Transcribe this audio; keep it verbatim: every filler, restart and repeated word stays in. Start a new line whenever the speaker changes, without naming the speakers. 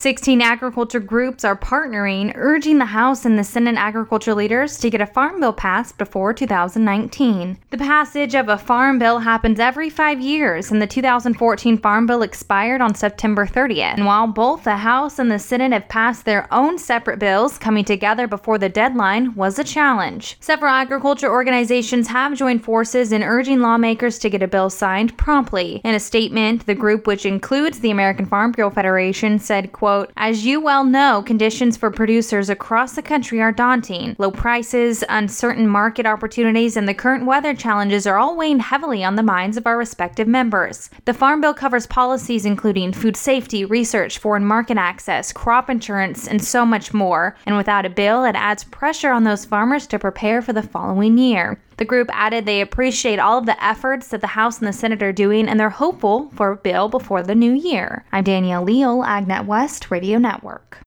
sixteen agriculture groups are partnering, urging the House and the Senate agriculture leaders to get a farm bill passed before two thousand nineteen. The passage of a farm bill happens every five years, and the two thousand fourteen farm bill expired on September thirtieth. And while both the House and the Senate have passed their own separate bills, coming together before the deadline was a challenge. Several agriculture organizations have joined forces in urging lawmakers to get a bill signed promptly. In a statement, the group, which includes the American Farm Bureau Federation, said, quote, "As you well know, conditions for producers across the country are daunting. Low prices, uncertain market opportunities, and the current weather challenges are all weighing heavily on the minds of our respective members. The Farm Bill covers policies including food safety, research, foreign market access, crop insurance, and so much more. And without a bill, it adds pressure on those farmers to prepare for the following year." The group added they appreciate all of the efforts that the House and the Senate are doing, and they're hopeful for a bill before the new year. I'm Danielle Leal, AgNet West Radio Network.